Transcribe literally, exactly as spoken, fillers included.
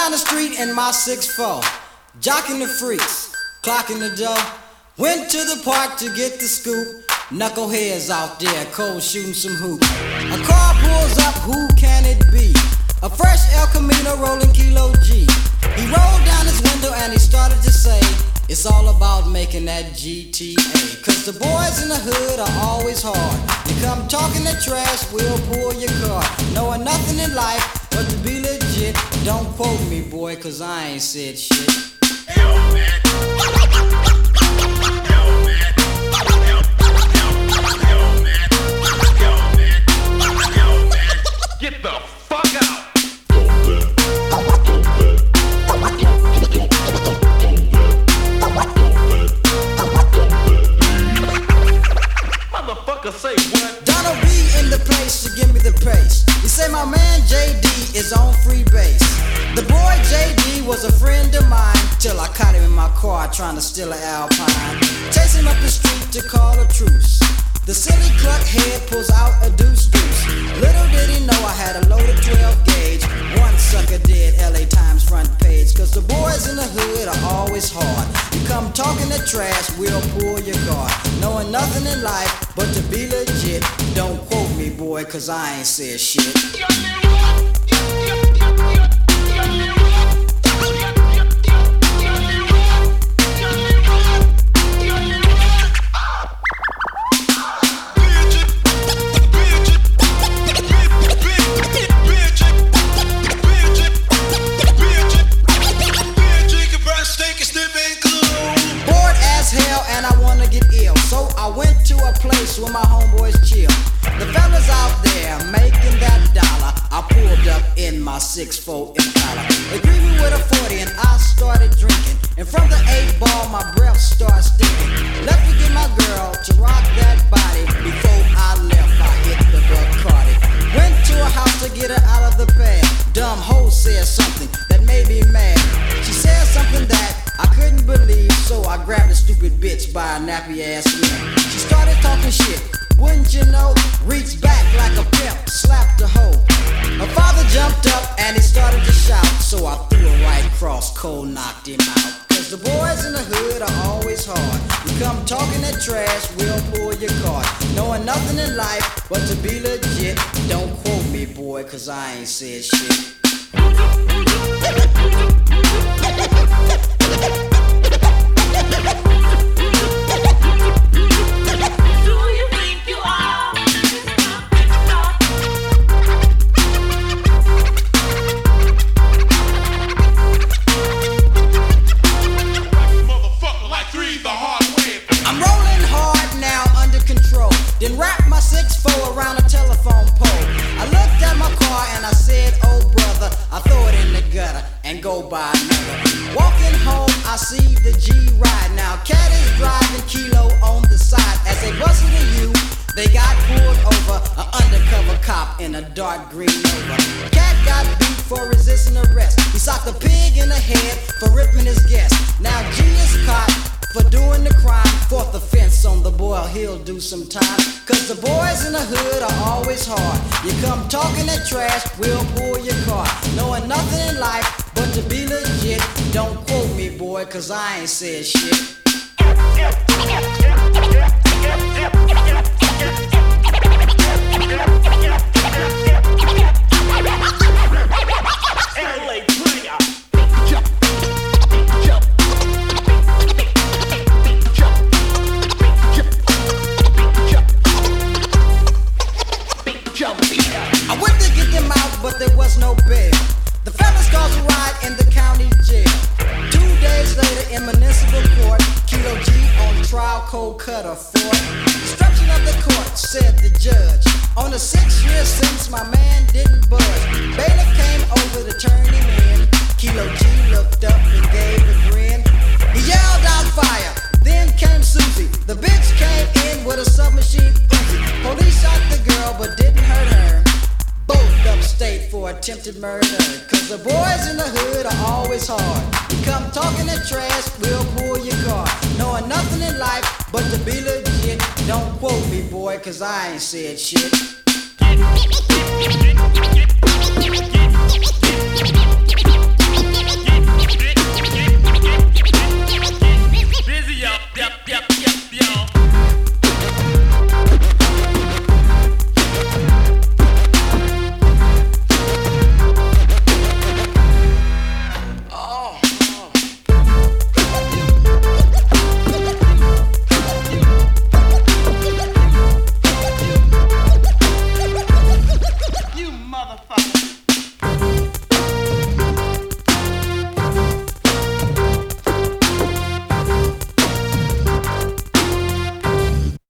down the street in my six four, jocking the freaks, clocking the dough. Went to the park to get the scoop. Knuckleheads out there, cold shooting some hoops. A car pulls up, who can it be? A fresh El Camino rolling Kilo G. He rolled down his window and he started to say, it's all about making that G T A. Cause the boys in the hood are always hard. You come talking that trash, we'll pull your car. Knowing nothing in life but to be legit. Don't quote me, boy, cause I ain't said shit. Yo, man. Get the fuck out! Motherfucker say what? Donald B in the place to give me the pace. He say my man J D is on free base. The boy J D was a friend of mine till I caught him in my car trying to steal an Alpine. Chase him up the street to call a truce. The silly cluck head pulls out a deuce deuce. Little did he know I had a loaded twelve gauge. One sucker did L A Times front page. Cause the boys in the hood are always hard. You come talking that trash, we'll pull your guard. Knowing nothing in life but to be legit. Don't quote me, boy, cause I ain't said shit. Where my homeboys chill. The fellas out there making that dollar. I pulled up in my six four Impala. They greeted me with a forty and I started drinking. And from the eight ball my breath started stinking. Left to get my girl to rock that body. Before I left I hit the Bacardi. Went to her house to get her out of the bed. Dumb hoe said something that made me mad. She said something that I couldn't believe, so I grabbed the stupid bitch by her nappy ass neck. She started talking shit, wouldn't you know? Reached back like a pimp, slapped the hoe. Her father jumped up and he started to shout, so I threw her right across, cold knocked him out. Cause the boys in the hood are always hard. You come talking that trash, we'll pull your card. Knowing nothing in life but to be legit. Don't quote me, boy, cause I ain't said shit. Then wrapped my six four around a telephone pole. I looked at my car and I said, oh brother, I throw it in the gutter and go buy another. Walking home, I see the G ride. Now Cat is driving Kilo on the side. As they busted a U, they got pulled over. An undercover cop in a dark green Nova. Cat got beat for resisting arrest. He socked a pig in the head for ripping his guest. Now G is caught for doing the crime. Fourth offense on the boy, he'll do some time. Cause the boys in the hood are always hard. You come talking that trash, we'll pull your car. Knowing nothing in life but to be legit. Don't quote me, boy, cause I ain't said shit. I went to get them out, but there was no bail. The fellas caused a riot in the county jail. Two days later in municipal court, Kilo G on trial, cold cutter for destruction of the court, said the judge. On a six-year sentence, my man didn't budge. Bailiff came over to turn him in. Kilo G looked up and gave a grin. He yelled out fire. Then came Susie. The bitch came in with a submachine Uzi. Police shot the girl but didn't hurt her. Both upstate for attempted murder. Cause the boys in the hood are always hard. You come talking that trash, we'll pull your car. Knowing nothing in life but to be legit. Don't quote me, boy, cause I ain't said shit.